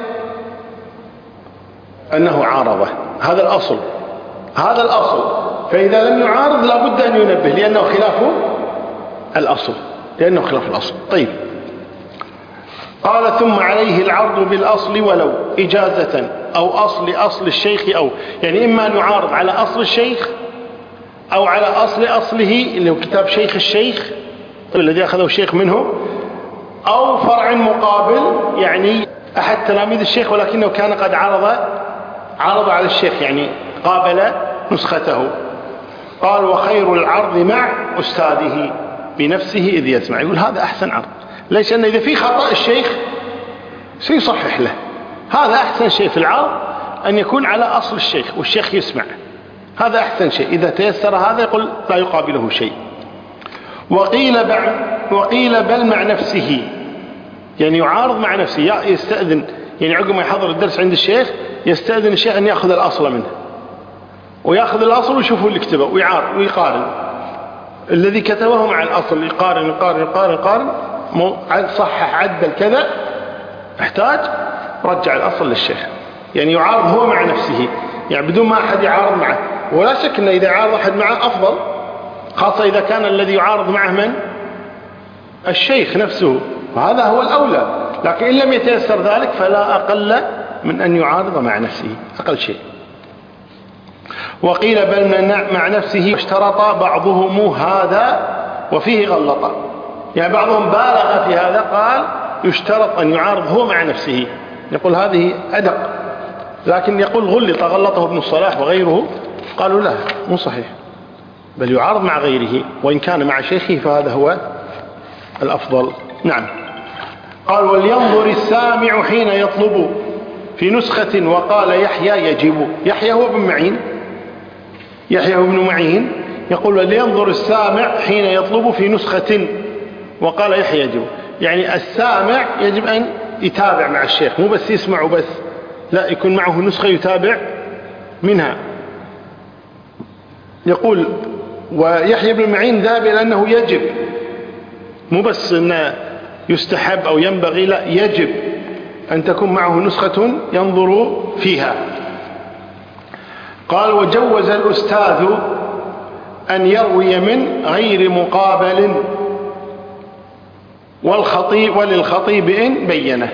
أنه عارضة، هذا الأصل، هذا الأصل. فإذا لم يعارض لابد أن ينبه، لأنه خلاف الأصل، لأنه خلاف الأصل. طيب، قال: ثم عليه العرض بالأصل ولو إجازة أو أصل الشيخ، أو يعني إما أن يعارض على أصل الشيخ أو على أصله اللي هو كتاب شيخ الشيخ الذي أخذه الشيخ منه، أو فرع مقابل، يعني أحد تلاميذ الشيخ ولكنه كان قد عرض على الشيخ، يعني قابل نسخته. قال: وخير العرض مع أستاذه بنفسه إذ يسمع. يقول هذا أحسن عرض. ليش؟ أنه إذا في خطأ الشيخ سيصحح له، هذا أحسن شيء في العرض، أن يكون على أصل الشيخ والشيخ يسمع، هذا أحسن شيء. إذا تيسر هذا يقول لا يقابله شيء. وقيل بل مع نفسه، يعني يعارض مع نفسه، يستأذن، يعني عقب ما يحضر الدرس عند الشيخ يستأذن الشيخ أن يأخذ الأصل منه، ويأخذ الأصل ويشوفه اللي كتبه ويعارض ويقارن الذي كتبه مع الأصل، يقارن صحح عدل كذا، احتاج رجع الأصل للشيخ. يعني يعارض هو مع نفسه، يعني بدون ما أحد يعارض معه. ولا شك أن إذا عارض أحد معه أفضل، خاصة إذا كان الذي يعارض معه من؟ الشيخ نفسه، وهذا هو الأولى. لكن إن لم يتيسر ذلك فلا أقل من أن يعارض مع نفسه، أقل شيء. وقيل بل مع نفسه، اشترط بعضهم هذا وفيه غلط، يعني بعضهم بالغ في هذا، قال يشترط أن يعارض هو مع نفسه، يقول هذه أدق. لكن يقول غلطه ابن الصلاح وغيره، قالوا لا، مو صحيح، بل يعارض مع غيره، وإن كان مع شيخه فهذا هو الأفضل. نعم. قال: ولينظر السامع حين يطلب في نسخة، وقال يحيى يجب. يحيى هو ابن معين يقول: ولينظر السامع حين يطلب في نسخة، وقال يحيى يجب. يعني السامع يجب أن يتابع مع الشيخ، مو بس يسمع وبس، لا، يكون معه نسخة يتابع منها. يقول: ويحيى بن معين ذهب إلى أنه يجب، مو بس أنه يستحب أو ينبغي، لا، يجب أن تكون معه نسخة ينظر فيها. قال: وجوز الأستاذ أن يروي من غير مقابل وللخطيب إن بينه.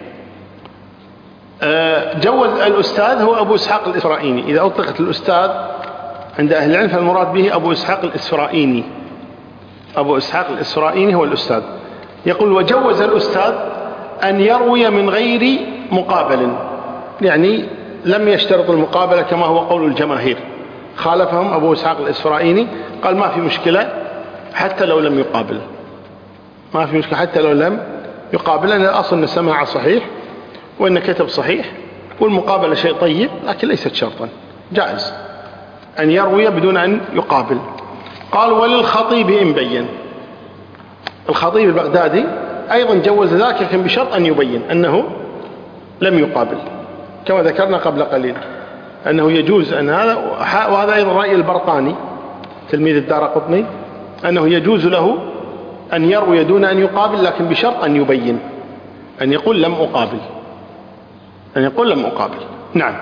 جوز الأستاذ هو أبو إسحاق الإسرائيني. إذا أطلقت الأستاذ عند أهل العلم فالمراد به أبو إسحاق الإسرائيني. أبو إسحاق الإسرائيني هو الأستاذ. يقول: وجوز الأستاذ أن يروي من غير مقابل، يعني لم يشترط المقابلة كما هو قول الجماهير، خالفهم أبو إسحاق الإسرائيني، قال ما في مشكلة حتى لو لم يقابل، ما في مشكلة حتى لو لم يقابل، لأن الأصل أن السماع صحيح وأن كتب صحيح، والمقابلة شيء طيب لكن ليست شرطا، جائز. أن يروي بدون أن يقابل. قال وللخطيب إن بين. الخطيب البغدادي أيضا جوز ذلك لكن بشرط أن يبين أنه لم يقابل، كما ذكرنا قبل قليل أنه يجوز أن هذا، وهذا أيضا رأي البرقاني تلميذ الدارقطني، أنه يجوز له أن يروي دون أن يقابل لكن بشرط أن يبين، أن يقول لم أقابل، أن يقول لم أقابل. نعم.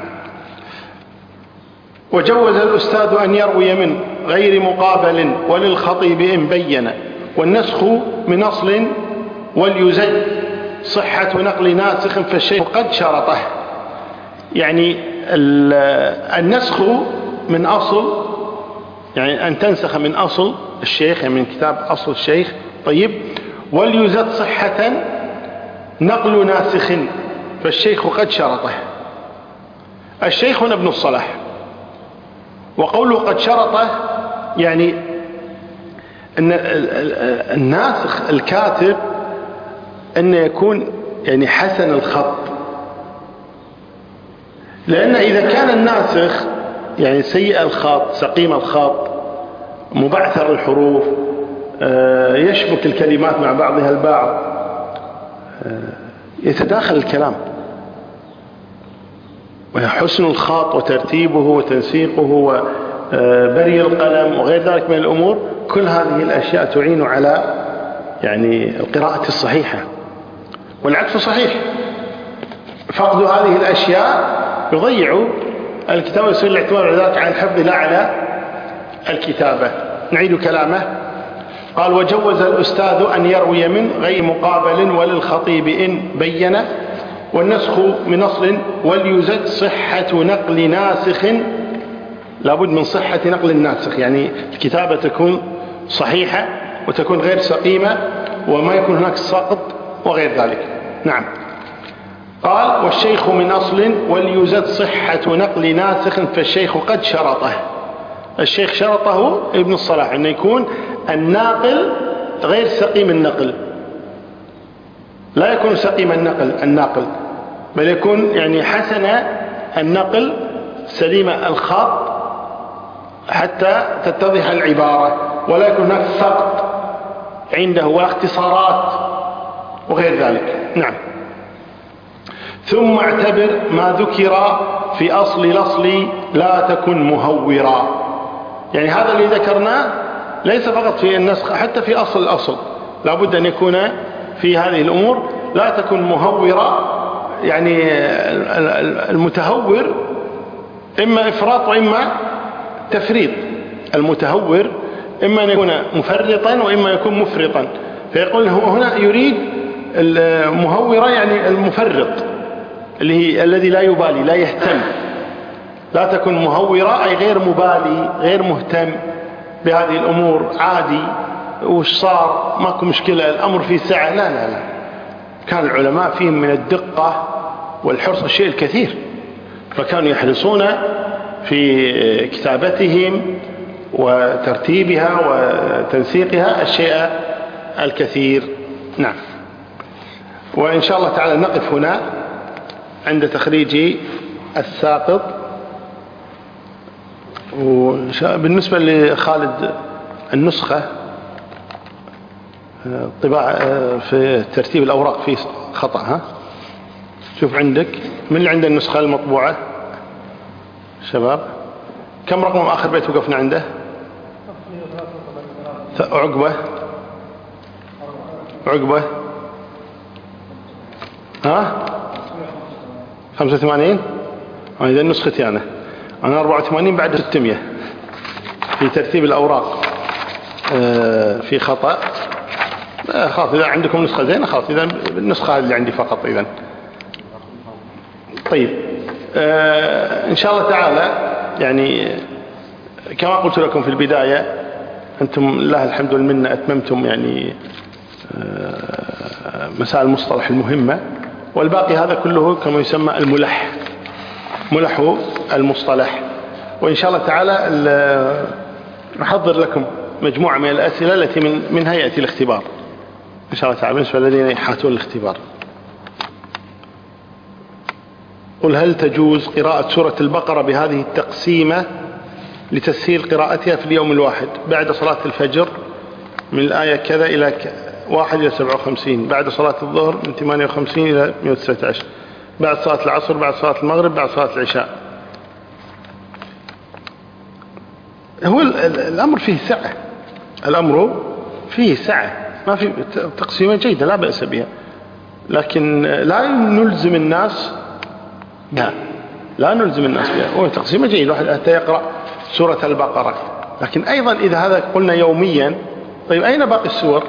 وجوز الأستاذ أن يروي من غير مقابل وللخطيب إن بين، والنسخ من أصل وليزد صحة نقل ناسخ فالشيخ قد شرطه. يعني النسخ من أصل، يعني أن تنسخ من أصل الشيخ، يعني من كتاب أصل الشيخ. طيب. وليزد صحة نقل ناسخ فالشيخ قد شرطه. الشيخ هنا ابن الصلاح، وقوله قد شرطه يعني أن الناسخ الكاتب أن يكون يعني حسن الخط، لأن إذا كان الناسخ يعني سيء الخط سقيم الخط مبعثر الحروف يشبك الكلمات مع بعضها البعض يتداخل الكلام، وحسن الخط وترتيبه وتنسيقه وبري القلم وغير ذلك من الأمور، كل هذه الأشياء تعين على يعني القراءة الصحيحة، والعكس صحيح. فقد هذه الأشياء يضيع الكتاب ويصير الاعتماد على ذلك على الحفظ لا على الكتابة. نعيد كلامه. قال وجوز الأستاذ أن يروي من غير مقابل وللخطيب إن بين، والنسخ من أصل وليزد صحة نقل ناسخ. لابد من صحة نقل الناسخ، يعني الكتابة تكون صحيحة وتكون غير سقيمة وما يكون هناك سقط وغير ذلك. نعم. قال والشيخ من أصل وليزد صحة نقل ناسخ فالشيخ قد شرطه. الشيخ شرطه ابن الصلاح أن يكون الناقل غير سقيم النقل، لا يكون سقيم الناقل بل يكون يعني حسن النقل سليم الخط حتى تتضح العبارة، ولا يكون هناك سقط عنده ولا اختصارات وغير ذلك. نعم. ثم اعتبر ما ذكر في أصل الأصل لا تكن مهورا. يعني هذا اللي ذكرناه ليس فقط في النسخ، حتى في أصل الأصل لابد أن يكون في هذه الأمور لا تكن مهورا. يعني المتهور إما إفراط وإما تفريط. المتهور إما أن يكون مفرطا وإما يكون مفرطا، فيقول هنا يريد المهورة يعني المفرط اللي هي الذي لا يبالي لا يهتم. لا تكن مهورة أي غير مبالي غير مهتم بهذه الأمور، عادي وش صار ماكو مشكلة الأمر فيه سعة. لا لا لا، كان العلماء فيهم من الدقة والحرص الشيء الكثير، فكانوا يحرصون في كتابتهم وترتيبها وتنسيقها الشيء الكثير. نعم. وإن شاء الله تعالى نقف هنا عند تخريج الساقط. بالنسبة لخالد النسخة طباعة في ترتيب الأوراق فيه خطأ. ها شوف عندك من اللي عنده النسخة المطبوعة شباب، كم رقم آخر بيت وقفنا عنده؟ عقبة ها 85. إذا نسختي أنا 84 بعد 600 في ترتيب الأوراق في خطأ. خلاص إذا عندكم نسخة زينة خلاص، إذا النسخة اللي عندي فقط. إذا طيب إن شاء الله تعالى يعني كما قلت لكم في البداية أنتم لله الحمد والمنة أتممتم يعني مسائل المصطلح المهمة، والباقي هذا كله كما يسمى الملح، ملح المصطلح. وإن شاء الله تعالى نحضر لكم مجموعة من الأسئلة التي منها يأتي الاختبار إن شاء الله تعالى بالنسبة للذين يحاتون الاختبار. قل هل تجوز قراءة سورة البقرة بهذه التقسيمة لتسهيل قراءتها في اليوم الواحد بعد صلاة الفجر من الآية كذا إلى 1 إلى 57، بعد صلاة الظهر من 58 إلى 119، بعد صلاة العصر، بعد صلاة المغرب، بعد صلاة العشاء. هو الأمر فيه سعة، الأمر فيه سعة، ما في تقسيمة جيدة لا بأس بها، لكن لا نلزم الناس بها، لا نلزم الناس بها. هو تقسيمة جيدة، واحد حتى يقرأ سورة البقرة، لكن أيضا إذا هذا قلنا يوميا، طيب أين باقي السور؟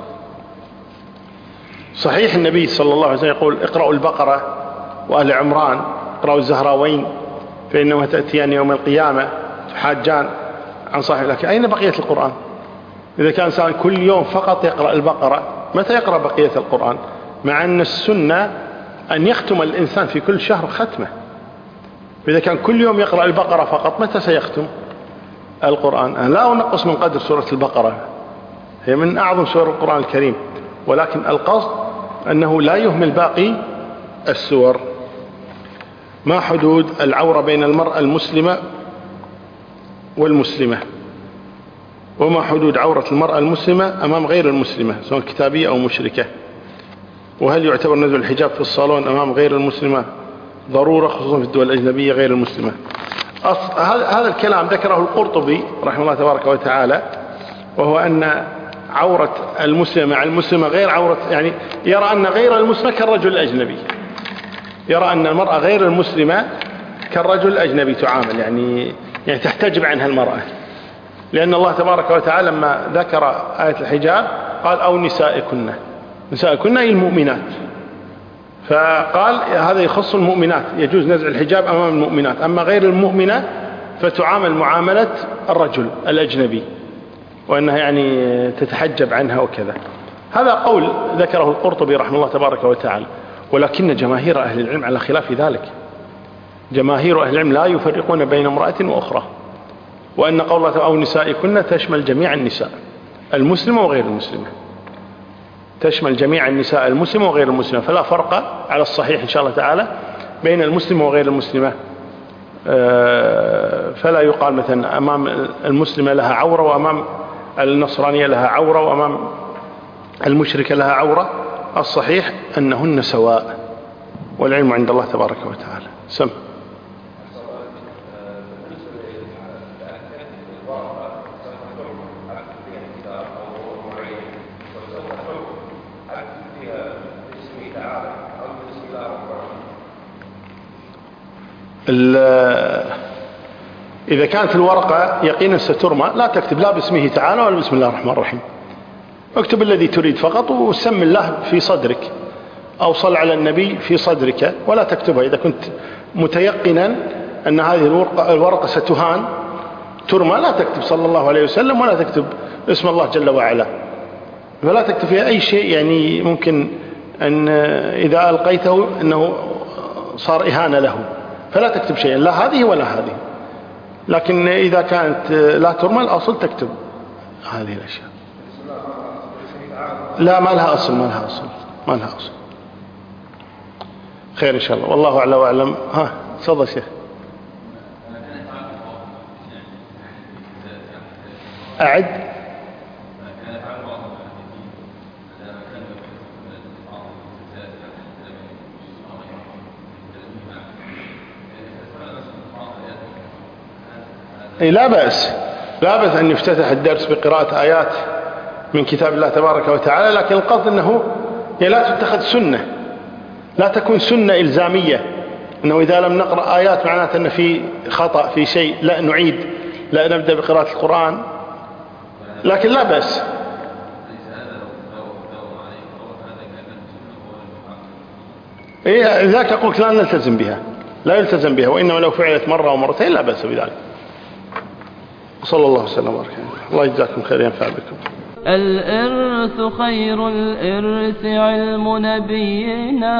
صحيح النبي صلى الله عليه وسلم يقول اقرأوا البقرة وآل عمران، اقرأوا الزهراوين فإنما تأتيان يوم القيامة تحاجان عن صاحب، لكن أين بقية القرآن؟ إذا كان إنسان كل يوم فقط يقرأ البقرة، متى يقرأ بقية القرآن؟ مع أن السنة أن يختم الإنسان في كل شهر ختمة، فإذا كان كل يوم يقرأ البقرة فقط متى سيختم القرآن؟ أنا لا أنقص من قدر سورة البقرة، هي من أعظم سور القرآن الكريم، ولكن القصد أنه لا يهمل باقي السور. ما حدود العورة بين المرأة المسلمة والمسلمة؟ وما حدود عورة المرأة المسلمة أمام غير المسلمة سواء كتابية أو مشركة؟ وهل يعتبر نزل الحجاب في الصالون أمام غير المسلمة ضرورة خصوصا في الدول الأجنبية غير المسلمة؟ هذا الكلام ذكره القرطبي رحمه الله تبارك وتعالى، وهو أن عورة المسلمة مع المسلمة غير عورة، يعني يرى أن غير المسلمة كالرجل الأجنبي، يرى أن المرأة غير المسلمة كالرجل الأجنبي تعامل، يعني تحتجب عنها المرأة، لأن الله تبارك وتعالى لما ذكر آية الحجاب قال أو نسائكن، نسائكن أي المؤمنات، فقال هذا يخص المؤمنات، يجوز نزع الحجاب أمام المؤمنات، أما غير المؤمنة فتعامل معاملة الرجل الأجنبي، وأنها يعني تتحجب عنها وكذا. هذا قول ذكره القرطبي رحمه الله تبارك وتعالى، ولكن جماهير أهل العلم على خلاف ذلك، جماهير أهل العلم لا يفرقون بين امرأة وأخرى، وأن قولة أو نسائكن تشمل جميع النساء المسلمة وغير المسلمة، تشمل جميع النساء المسلمة وغير المسلمة، فلا فرق على الصحيح إن شاء الله تعالى بين المسلمة وغير المسلمة. فلا يقال مثلا أمام المسلمة لها عورة وأمام النصرانية لها عورة وأمام المشركة لها عورة، الصحيح أنهن سواء، والعلم عند الله تبارك وتعالى. سم. إذا كانت الورقة يقينا سترمى لا تكتب لا باسمه تعالى ولا بسم الله الرحمن الرحيم، اكتب الذي تريد فقط وسم الله في صدرك، أو صل على النبي في صدرك، ولا تكتبها إذا كنت متيقنا أن هذه الورقة ستهان ترمى، لا تكتب صلى الله عليه وسلم ولا تكتب اسم الله جل وعلا، فلا تكتب فيها أي شيء يعني ممكن أن إذا ألقيته أنه صار إهانة له، فلا تكتب شيئا لا هذه ولا هذه. لكن إذا كانت لا ترمى الأصل تكتب هذه الأشياء. لا ما لها أصل، ما لها أصل، ما لها أصل. خير إن شاء الله، والله أعلى وأعلم. ها تفضل شيخ. أعد. لا بأس، لا بأس أن يفتتح الدرس بقراءة آيات من كتاب الله تبارك وتعالى، لكن القصد أنه لا تتخذ سنة، لا تكون سنة إلزامية، أنه إذا لم نقرأ آيات معناته أن في خطأ في شيء، لا نعيد، لا نبدأ بقراءة القرآن، لكن لا بأس. ذاك أقول لا نلتزم بها، لا يلتزم بها، وإنما لو فعلت مرة أو مرتين لا بأس بذلك. صلى الله وسلم وبارك. الله يجزاكم خير، ينفع بكم. الإرث خير الإرث علم نبينا،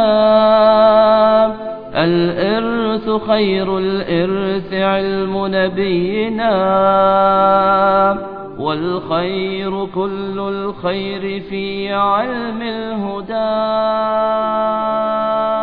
الإرث خير الإرث علم نبينا، والخير كل الخير في علم الهدى.